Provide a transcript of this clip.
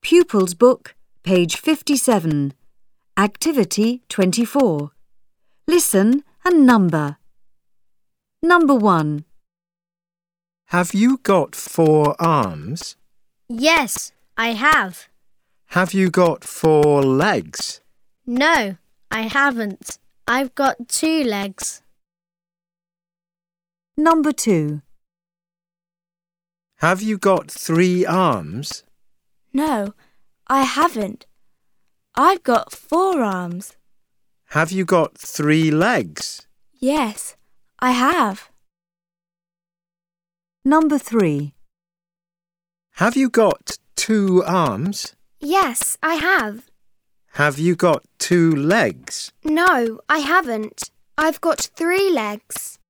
Pupils Book, page 57. Activity 24. Listen and number. Number 1. Have you got 4 arms? Yes, I have. Have you got 4 legs? No, I haven't. I've got 2 legs. Number 2. Have you got 3 arms? No, I haven't. I've got 4 arms. Have you got 3 legs? Yes, I have. Number 3. Have you got 2 arms? Yes, I have. Have you got 2 legs? No, I haven't. I've got 3 legs.